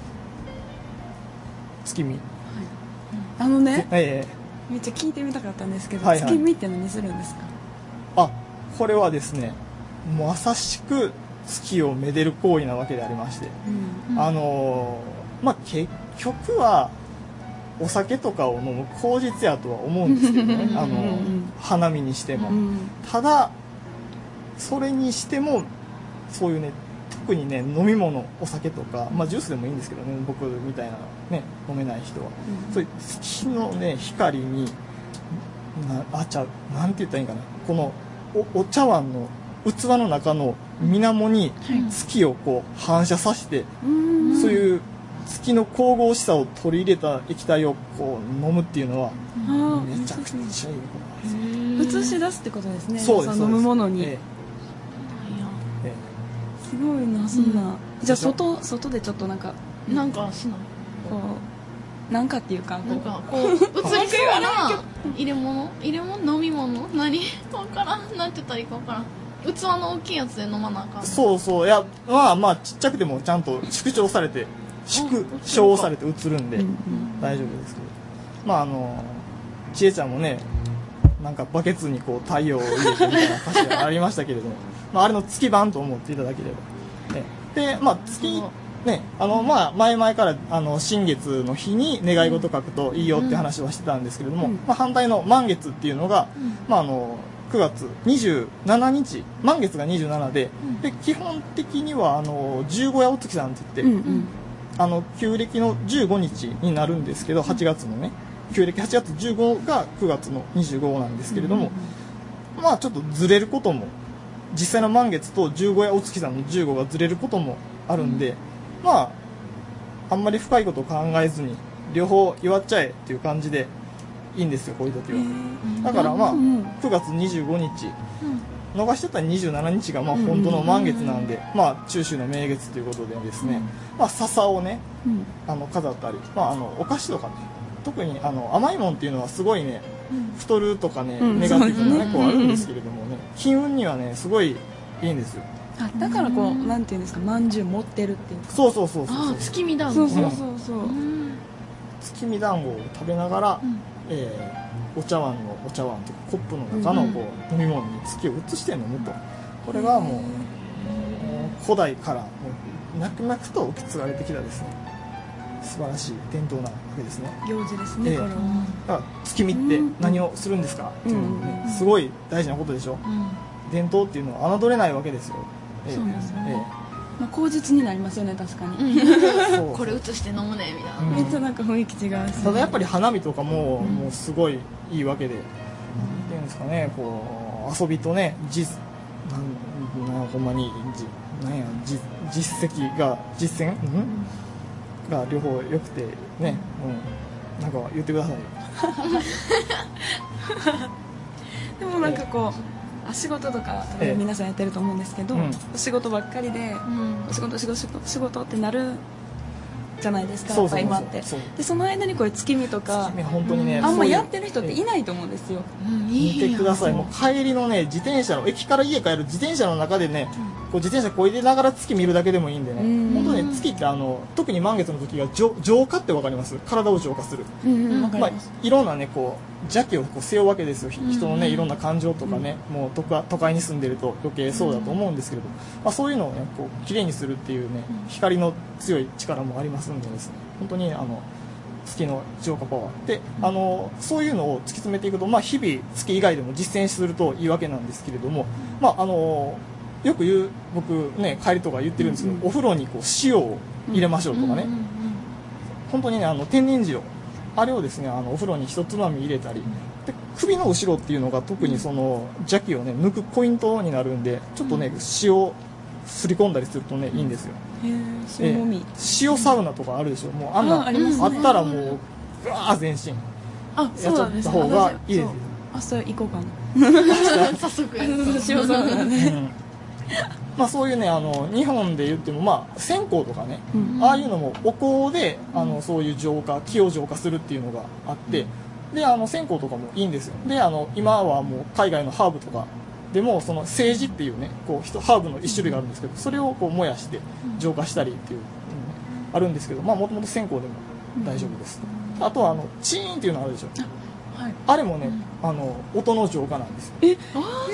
Speaker 1: 月見、
Speaker 2: あのね、
Speaker 1: え
Speaker 2: めっちゃ聞いてみたかったんですけど、
Speaker 1: はいはい
Speaker 2: 月見って何するんですか？
Speaker 1: ーあこれはですねまさしく月をめでる行為なわけでありまして、
Speaker 2: うん
Speaker 1: あのーまあ結局はお酒とかを飲む口実やとは思うんですけどねあのー花見にしても、
Speaker 2: うん
Speaker 1: ただそれにしてもそういうね特にね飲み物お酒とか、まあ、ジュースでもいいんですけどね僕みたいなね飲めない人は、
Speaker 2: うん
Speaker 1: そういう月のね光になあちゃうなんて言ったらいいんかなこのおお茶碗の器の中の水面に月をこう反射させて、
Speaker 2: うん
Speaker 1: そういう月の神々しさを取り入れた液体をこう飲むっていうのは
Speaker 2: あー
Speaker 1: めちゃくちゃいいことなんですよ。
Speaker 2: 映し出すってことですね。
Speaker 1: そうです
Speaker 2: の飲むものに、
Speaker 1: えええ
Speaker 2: すごいなそんな、じゃあ外外でちょっとなんか
Speaker 3: なんかしない。
Speaker 2: こうなんかっていうかこう
Speaker 3: なんかこう、映りそうな入れ物入れ物飲み物何わからん。なんて言ったらいいかわからん。器の大きいやつで飲まなあかん。
Speaker 1: えそうそういやまあまあちっちゃくてもちゃんと縮小されて縮小されて映るんで
Speaker 2: うん
Speaker 1: 大丈夫ですけど、まああのちえちゃんもねなんかバケツにこう太陽を入れてみたいな歌詞がありましたけれども、まあ、あれの月版と思っていただければ、ね、でまあ月ねあのまあ前々からあの新月の日に願い事書くといいよって話はしてたんですけれども、
Speaker 2: うん
Speaker 1: まあ、反対の満月っていうのが、まああのくがつにじゅうしちにち満月がにじゅうしちで、で基本的にはあの十五夜お月さんって言って、
Speaker 2: うんうん
Speaker 1: あの旧暦のじゅうごにちになるんですけどはちがつのね旧暦はちがつじゅうごがくがつのにじゅうごなんですけれども、まあちょっとずれることも実際の満月と十五夜お月さんのじゅうごがずれることもあるんで、まああんまり深いことを考えずに両方祝っちゃえっていう感じでいいんですよこういう時は。だからまあ
Speaker 2: うんうん
Speaker 1: くがつにじゅうごにち逃してたらにじゅうしちにちがまあ本当の満月なんで、まあ中秋の名月ということでですね、まあ笹をね
Speaker 2: うん
Speaker 1: あの飾ったり、まあ、あのお菓子とかね特にあの甘いもんっていうのはすごいね太るとかね、
Speaker 2: うん
Speaker 1: ネガティブな
Speaker 2: そうですね
Speaker 1: ねこうあるんですけれどもね金運にはねすごいいいんですよ。
Speaker 2: あだからこうなんていうんですかまんじゅう持ってるっていうか
Speaker 1: そうそうそうそう
Speaker 3: ああ、月見だ
Speaker 2: そうそうそうそう、
Speaker 3: うん。
Speaker 1: 月見団子を食べながら、
Speaker 3: うん
Speaker 1: えーお茶碗のお茶碗というかコップの中のこう、飲み物に月を移して飲むとこれがもう、もう古代からもう脈々と受け継がれてきたですね素晴らしい伝統なわけですね。
Speaker 2: 行事ですね、
Speaker 1: ええ
Speaker 2: これは、
Speaker 1: だから月見って何をするんですか、っていうのもねすごい大事なことでしょ。
Speaker 3: うん。
Speaker 1: 伝統っていうのは侮れないわけですよ。ええ
Speaker 2: そうですよね
Speaker 1: え
Speaker 2: まあ、口実になりますよね確かに、
Speaker 1: えそう
Speaker 3: これ移して飲むねみたいな。
Speaker 1: うん
Speaker 2: めっちゃなんか雰囲気違うし、
Speaker 1: ただやっぱり花見とかも、もうすごいいいわけで、なんていうんですかねこう遊びとね実なんなんほんまにじなんやじ実績が実践、うんが両方良くてね、うん、なんか言ってくださいよ
Speaker 2: でもなんかこう、あ仕事とか多分皆さんやってると思うんですけど、ええ、お仕事ばっかりで、うん、お仕事仕事仕事仕事ってなるじゃないですか、やっぱ今って。でその間にこういう月見とか
Speaker 1: 本当に、ね、
Speaker 2: あんまやってる人っていないと思うんですよ。
Speaker 1: 見てください、もう帰りのね自転車の駅から家帰る自転車の中でね、うん、こう自転車こいでながら月見るだけでもいいんでね、本当ね月ってあの特に満月の時は浄浄化ってわかります？体を浄化する、うんうん、まあ、いろんなねこう邪気をこう背負うわけですよ、人のねいろんな感情とかね、うん、もう都会、都会に住んでると余計そうだと思うんですけれど、まあ、そういうのをねこうきれいにするっていうね光の強い力もありますんでですね、本当にあの月の浄化パワーで、あのそういうのを突き詰めていくと、まあ、日々月以外でも実践するといいわけなんですけれども、まあ、あのよく言う僕ね帰りとか言ってるんですけど、うんうん、お風呂にこう塩を入れましょうとかね、うんうんうん、本当にねあの天然塩あれをですねあのお風呂に一つまみ入れたりで、首の後ろっていうのが特にその邪気をね抜くポイントになるんで、ちょっとね塩すり込んだりするとねいいんですよ。
Speaker 2: へー、塩もみ、
Speaker 1: 塩サウナとかあるでしょ、もうあんな あ, あ, ね、あったらもうぐわー全身
Speaker 2: あ
Speaker 1: やっちゃった方がいいですよ。
Speaker 2: 明日行こうかな
Speaker 3: 早速
Speaker 2: 塩サウナね、うん、
Speaker 1: まあ、そういうねあの日本で言っても、まあ、線香とかね、うん、ああいうのもお香であのそういう浄化気を浄化するっていうのがあって、であの線香とかもいいんですよ。であの今はもう海外のハーブとかでもその政治っていうねこうハーブの一種類があるんですけど、それをこう燃やして浄化したりっていう、うん、あるんですけど、まあもともと線香でも大丈夫です。あとはあのチーンっていうのあるでしょ、はい、あれもね、うん、あの音の浄化なんですよ。
Speaker 3: えああ、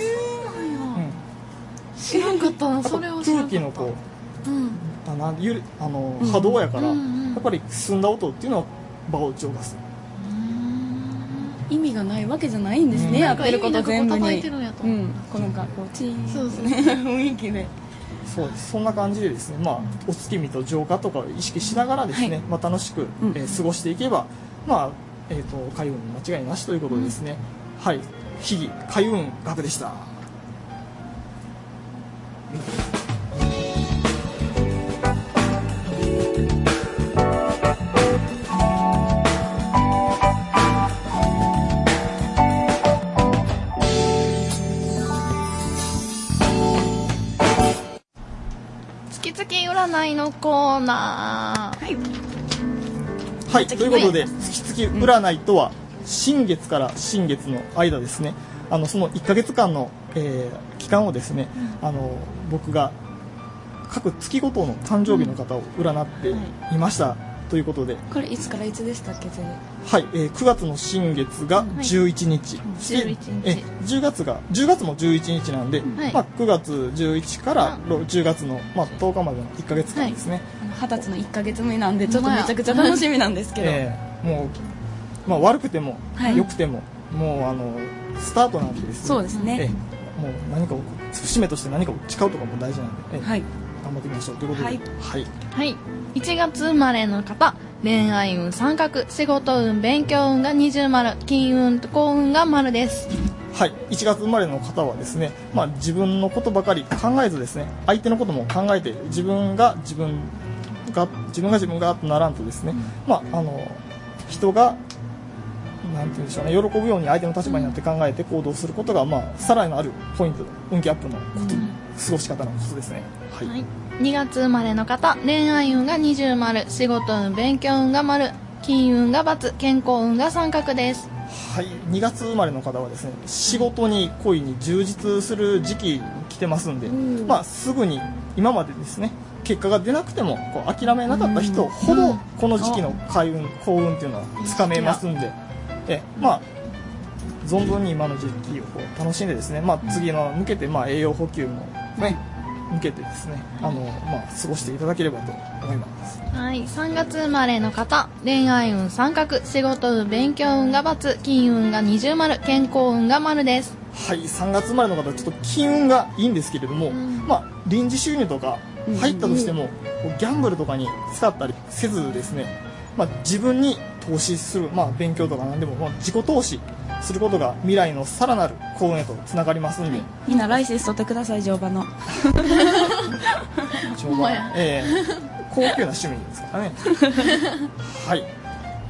Speaker 3: 知らんかったな、それを知らんかった。
Speaker 1: 空気のこう、うん、あのゆるあの波動やから、うんうんうん、やっぱり澄んだ音っていうのは場を浄化する。
Speaker 2: 意味がないわけじゃないんですね、うん、やってること全部に、うん、このかこうチーンそうですね雰囲気で
Speaker 1: そうです。そんな感じでですね、まあ、お月見と浄化とかを意識しながらですね、はい、まあ、楽しく、うん、えー、過ごしていけば、まあえー、と開運に間違いなしということでですね、うん、はい、秘技開運学でした。
Speaker 3: 占いのコーナー、はい、
Speaker 1: はい、ということで月々占いとは、うん、新月から新月の間ですね、あのそのいっかげつかんの、えー、期間をですね、うん、あの僕が各月ごとの誕生日の方を占っていました、うん、はい、ということで、
Speaker 2: これいつからいつでしたっけ？
Speaker 1: はい、えー、くがつの新月がじゅういちにち、はい、
Speaker 3: じゅういちにち、
Speaker 1: えじゅうがつがじゅうがつもじゅういちにちなんで、はい、まあ、くがつじゅういちからじゅうがつの、まあ、とおかまでのいっかげつかんですね。
Speaker 2: はたちのいっかげつめなんでちょっとめちゃくちゃ楽しみなんですけど、
Speaker 1: えー、もう、まあ、悪くても、はい、良くてももうあのスタートなんでですね、
Speaker 2: そうですね、
Speaker 1: えー、もう何かを節目として何かを誓うとかも大事なんで、えー、はい、頑張っていきましょうということで、はい
Speaker 3: はいはい、いちがつ生まれの方、恋愛運三角、仕事運勉強運が二重丸、金運と幸運が丸です。
Speaker 1: はい、いちがつ生まれの方はですね、まあ、自分のことばかり考えずですね、相手のことも考えて自分が自分が自分が自分がとならんとですね、うん、まあ、あの人がなんて言うんでしょうね、喜ぶように相手の立場になって考えて行動することが、まあ、さらなるポイント、運気アップのこと、うん、過ごし方のことですね。はい、はい、
Speaker 3: にがつ生まれの方、恋愛運が二重丸、仕事運勉強運が丸、金運が×、健康運が三角です。
Speaker 1: はい、にがつ生まれの方はですね、仕事に恋に充実する時期に来てますんで、うん、まあ、すぐに今までですね結果が出なくてもこう諦めなかった人ほどこの時期の開運幸運っていうのはつかめますんで、えまあ存分に今の時期をこう楽しんでですね、まあ、次の向けてまあ栄養補給もね向けてですね、あの、まあ、過ごしていただければと思います。
Speaker 3: はい、さんがつ生まれの方、恋愛運三角、仕事運勉強運が×、金運が二重丸、健康運が丸です。
Speaker 1: はい、さんがつ生まれの方はちょっと金運がいいんですけれども、うん、まあ、臨時収入とか入ったとしても、うん、ギャンブルとかに使ったりせずですね、まあ、自分に投資する、まあ、勉強とか何でも、まあ、自己投資することが未来のさらなる幸運へとつながりますんで、
Speaker 2: みんなライセンス取ってください、乗馬の
Speaker 1: 乗馬、えー、高級な趣味ですからねはい、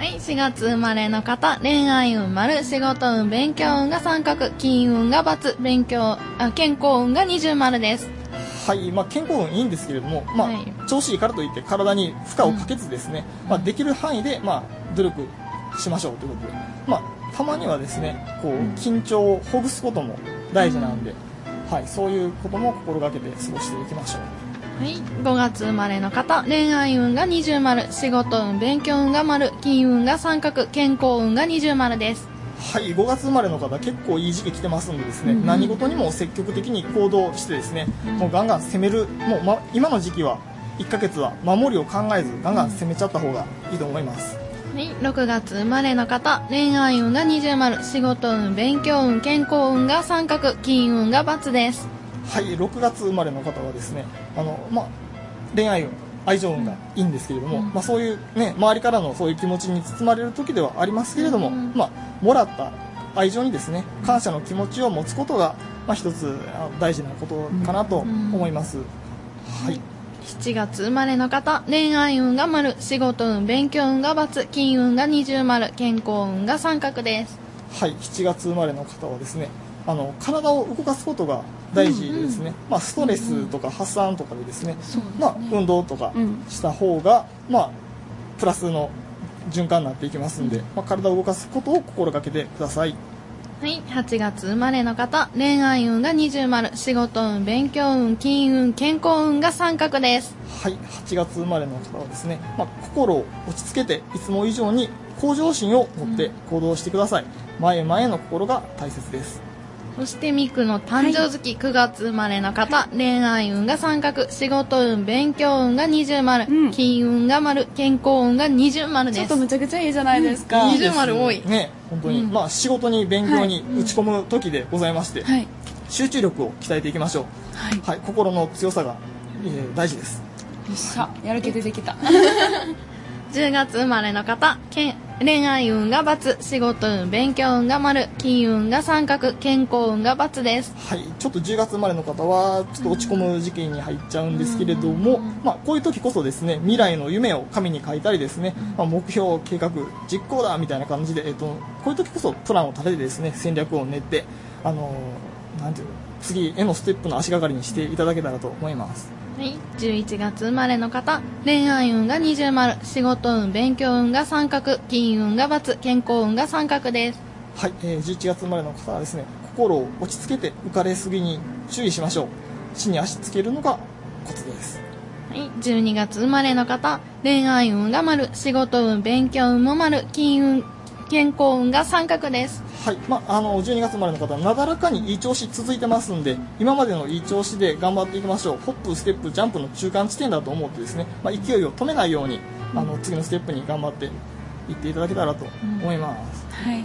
Speaker 3: はい、しがつ生まれの方、恋愛運丸、仕事運、勉強運が三角、金運が×、勉強、あ、健康運が二重丸です。
Speaker 1: はい、まあ、健康運いいんですけれども、まあ、はい、調子いいからといって体に負荷をかけずですね、うん、まあ、できる範囲で、まあ、努力しましょうということで、まあ、たまにはですね、こう、緊張をほぐすことも大事なんで、うん、はい、そういうことも心がけて過ごしていきましょう。
Speaker 3: はい、ごがつ生まれの方、恋愛運が二重丸、仕事運、勉強運が丸、金運が三角、健康運が二重丸です。
Speaker 1: はい、ごがつ生まれの方、結構いい時期来てますんでですね、うんうん、何事にも積極的に行動してですね、うん、もうガンガン攻める、もう、ま、今の時期はいっかげつは守りを考えずガンガン攻めちゃった方がいいと思います。
Speaker 3: はい、ろくがつ生まれの方、恋愛運が二重丸、仕事運、勉強運、健康運が三角、金運が×です。
Speaker 1: はい、ろくがつ生まれの方はですね、あの、ま、恋愛運、愛情運がいいんですけれども、うん、まあ、そういうね、周りからのそういう気持ちに包まれる時ではありますけれども、うん、まあ、もらった愛情にですね、感謝の気持ちを持つことが、まあ、一つ大事なことかなと思います。うん、はい。
Speaker 3: しちがつ生まれの方、恋愛運が丸、仕事運、勉強運が×、金運が二重丸、健康運が三角です。
Speaker 1: はい、しちがつ生まれの方はですね、あの体を動かすことが大事でですね、うんうん、まあ、ストレスとか発散とかでですね、うんうん、まあ、運動とかした方が、うん、まあ、プラスの循環になっていきますんで、うん、まあ、体を動かすことを心がけてください。
Speaker 3: はい、はちがつ生まれの方、恋愛運が二重丸、仕事運、勉強運、金運、健康運が三角です。
Speaker 1: はい、はちがつ生まれの方はですね、まあ、心を落ち着けていつも以上に向上心を持って行動してください。うん、前々の心が大切です。
Speaker 3: そしてミクの誕生月、はい、くがつ生まれの方、恋愛運が三角、仕事運、勉強運が二重丸、うん、金運が丸、健康運が二重丸です。
Speaker 2: ちょっとむちゃくちゃいいじゃないですか。
Speaker 3: 二重丸多い。
Speaker 1: ね、本当に、うん、まあ仕事に勉強に打ち込む時でございまして、はい、集中力を鍛えていきましょう。はい、はい、心の強さが、えー、大事です。
Speaker 2: よっしゃ、やる気出てきた。
Speaker 3: じゅうがつ生まれの方、恋愛運が×、仕事運、勉強運が丸、金運が三角、健康運が×です。
Speaker 1: はい、ちょっとじゅうがつ生まれの方はちょっと落ち込む時期に入っちゃうんですけれども、まあ、こういう時こそですね、未来の夢を紙に書いたりですね、まあ、目標、計画、実行だみたいな感じで、えっと、こういう時こそプランを立ててですね、戦略を練って、あのー、なんていうの、次へのステップの足がかりにしていただけたらと思います。
Speaker 3: はい、じゅういちがつ生まれの方、恋愛運が二重丸、仕事運、勉強運が三角、金運が×、健康運が三角です。
Speaker 1: はい、えー、じゅういちがつ生まれの方はですね、心を落ち着けて浮かれすぎに注意しましょう。地に足つけるのがコツです。
Speaker 3: はい、じゅうにがつ生まれの方、恋愛運が丸、仕事運、勉強運も丸、金運、健康運が三角です。
Speaker 1: はい、まあ、あのじゅうにがつ生まれの方はなだらかにいい調子続いてますんで、今までのいい調子で頑張っていきましょう。ホップステップジャンプの中間地点だと思ってですね、まあ、勢いを止めないように、うん、あの次のステップに頑張っていっていただけたらと思います、うん、はい、はい、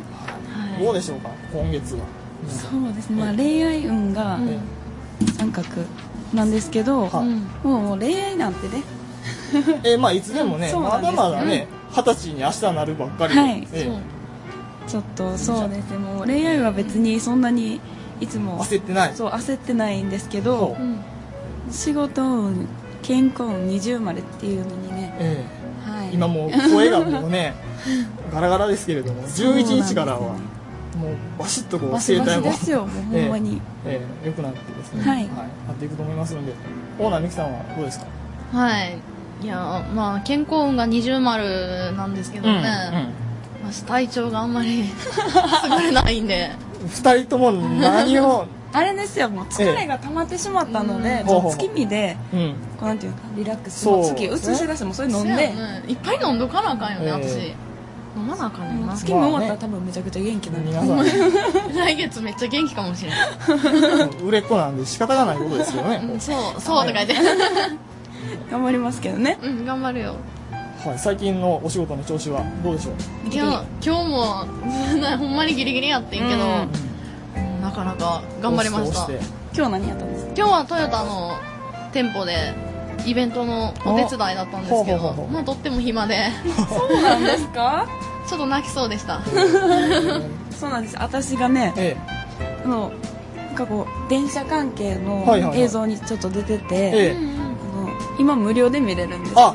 Speaker 1: どうでしょうか今月は。
Speaker 2: そうですね、まあ、恋愛運が三角なんですけど、うん、もう恋愛なんてね
Speaker 1: えー、まあいつでもね、まだまだね、二十歳に明日なるばっかりで、はい、えー
Speaker 2: ちょっとそうですね、もう恋愛は別にそんなにいつも
Speaker 1: 焦ってない、
Speaker 2: そう焦ってないんですけど、うん、仕事運、健康運、二重丸っていうのにね、え
Speaker 1: ーはい、今もう声がもうねガラガラですけれども、じゅういちにちからはもうバシッとこう声帯も
Speaker 2: バシバシですよ、もうほんまに、
Speaker 1: えーえー、よくなってですね、はいはい、なっていくと思いますので、オーナー美樹さんはどうですか。
Speaker 3: はい、いやまあ健康運が二重丸なんですけどね、うんうん、体調があんまり優れないんで
Speaker 1: ふたりとも何を
Speaker 2: あれですよ、もう疲れが溜まってしまったので、ええ、月見で、うん、こうなんていうかリラックス、月映し出してもそれ飲んで、ね、
Speaker 3: いっぱい飲んどかなあかんよね、えー、私飲まなあかんねんな。
Speaker 2: 月見終わったら多分めちゃくちゃ元気になる、
Speaker 3: まあね、来月めっちゃ元気かもしれない
Speaker 1: 売れっ子なんで仕方がないことですけどね、
Speaker 3: うん、そうそうとか言って
Speaker 2: 頑張りますけどね、
Speaker 3: うん、頑張るよ。
Speaker 1: はい、最近のお仕事の調子はどうでしょう。
Speaker 3: 今日今日もほんまにギリギリやってんけど、うん、なかなか頑張りました。
Speaker 2: 今日何やったんですか。
Speaker 3: 今日はトヨタの店舗でイベントのお手伝いだったんですけど、まあとっても暇で
Speaker 2: そうなんですか
Speaker 3: ちょっと泣きそうでした、
Speaker 2: えー、そうなんです。私がね、ええ、あのなんかこう電車関係の映像にちょっと出てて、はいはいはい、あの今無料で見れるんですよ。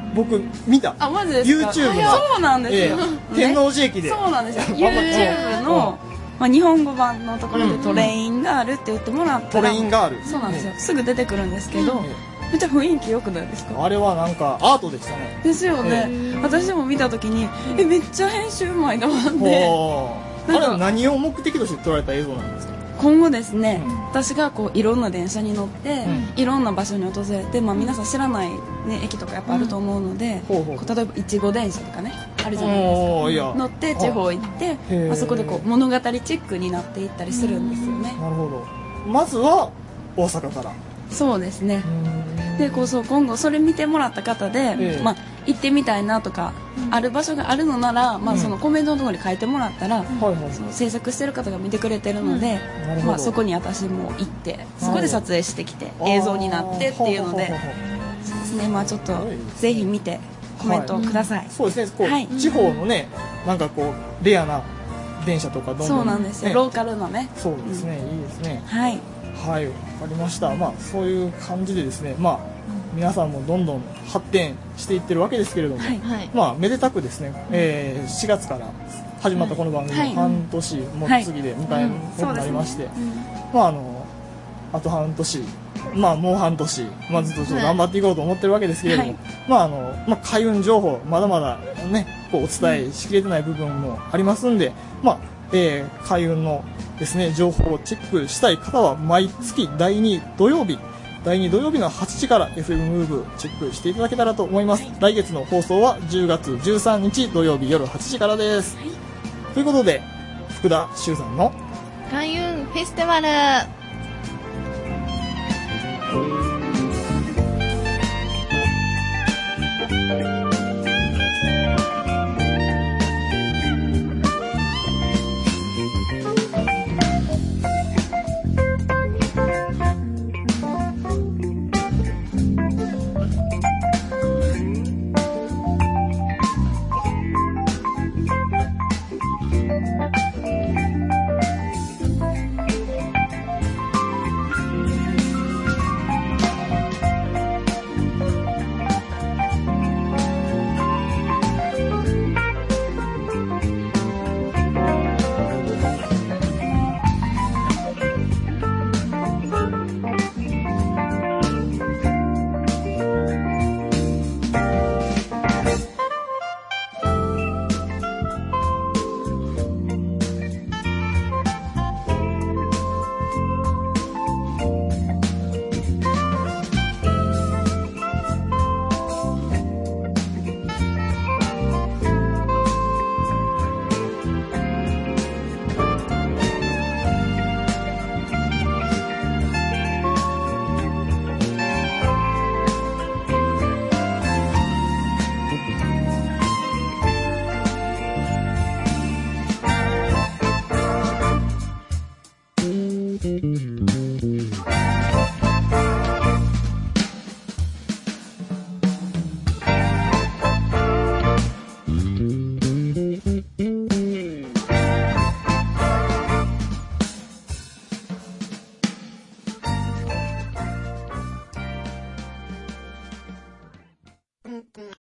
Speaker 1: 僕見た。
Speaker 2: あ、マジですか。
Speaker 1: YouTube の。
Speaker 2: そうなんですよ、
Speaker 1: えー、天王寺駅で。
Speaker 2: そうなんですよ。YouTube の、まあ、日本語版のところでトレインガールって言ってもらったら、
Speaker 1: トレインガール。
Speaker 2: そうなんですよ。すぐ出てくるんですけど、めっちゃ雰囲気良くないですか？
Speaker 1: あれはなんかアートでしたね。
Speaker 2: ですよね。私も見たときに、え、めっちゃ編集うまいなって。
Speaker 1: あれは何を目的として撮られた映像なんですか？
Speaker 2: 今後ですね、うん、私がこういろんな電車に乗って、うん、いろんな場所に訪れて、まあ、皆さん知らない、ね、駅とかやっぱあると思うので、うん、こう例えばいちご電車とかねあるじゃないですか。乗って地方行ってあそこでこう物語チックになっていったりするんですよね。
Speaker 1: なるほど。まずは大阪から。
Speaker 2: そうですね。でこうそう今後それ見てもらった方で、ええまあ、行ってみたいなとか、うん、ある場所があるのなら、まあ、そのコメントのところに書いてもらったら、うん、その制作してる方が見てくれてるので、うんまあ、そこに私も行ってそこで撮影してきて映像になってっていうので、そうですね、まあ、ちょっとぜひ見てコメントをください。はい、
Speaker 1: そうですねこう、はい、地方のねなんかこうレアな電車とかどんどん、ね、
Speaker 2: そうなんですよ、ローカルのね。
Speaker 1: そうですね、うん、いいですね。
Speaker 2: はい
Speaker 1: はい、わかりました。まあそういう感じでですね、まあ皆さんもどんどん発展していってるわけですけれども、はい、まあめでたくですね、えー、しがつから始まったこの番組も半年もう次で迎えることになりまして、まああのあと半年、まあもう半年、まあずっとちょっと頑張っていこうと思ってるわけですけれども、はい、まああのまあ開運情報まだまだねこうお伝えしきれてない部分もありますんで、まあ、えー、開運のですね情報をチェックしたい方は毎月だいに土曜日だいに土曜日のはちじから エフエム ムーブチェックしていただけたらと思います。来月の放送はじゅうがつじゅうさんにち土曜日夜はちじからです。はい、ということで福田修さんの
Speaker 3: 開運フェスティバル